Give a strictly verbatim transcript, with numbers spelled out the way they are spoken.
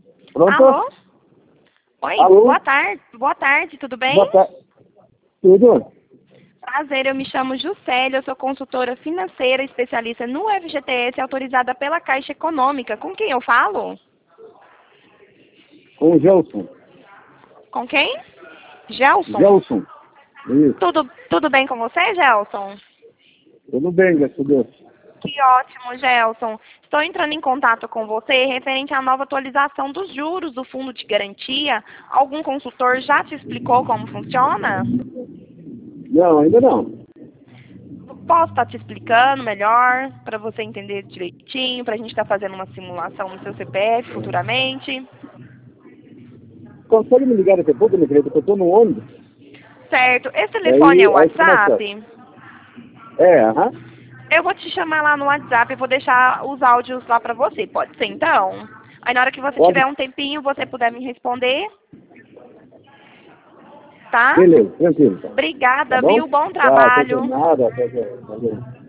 Pronto? Alô? Oi, Alô? boa tarde. Boa tarde, tudo bem? Boa tarde. Tudo? Prazer, eu me chamo Juscelia, eu sou consultora financeira, especialista no F G T S, autorizada pela Caixa Econômica. Com quem eu falo? Com o Gelson. Com quem? Gelson. Gelson. Isso. Tudo, tudo bem com você, Gelson? Tudo bem, graças a Deus. Que ótimo, Gelson. Estou entrando em contato com você referente à nova atualização dos juros do Fundo de Garantia. Algum consultor já te explicou como funciona? Não, ainda não. Posso estar te explicando melhor, para você entender direitinho, para a gente estar fazendo uma simulação no seu C P F futuramente. Consegue me ligar daqui a pouco, meu querido, que eu estou no ônibus? Certo. Esse telefone Aí, é o aí fica mais fácil. WhatsApp? É, aham. Eu vou te chamar lá no WhatsApp e vou deixar os áudios lá para você. Pode ser, então? Aí na hora que você Pode. tiver um tempinho, você puder me responder, tá? Beleza, tranquilo. Então. Tá Obrigada, bom? viu? Bom Tchau, até trabalho. nada, até, até, até.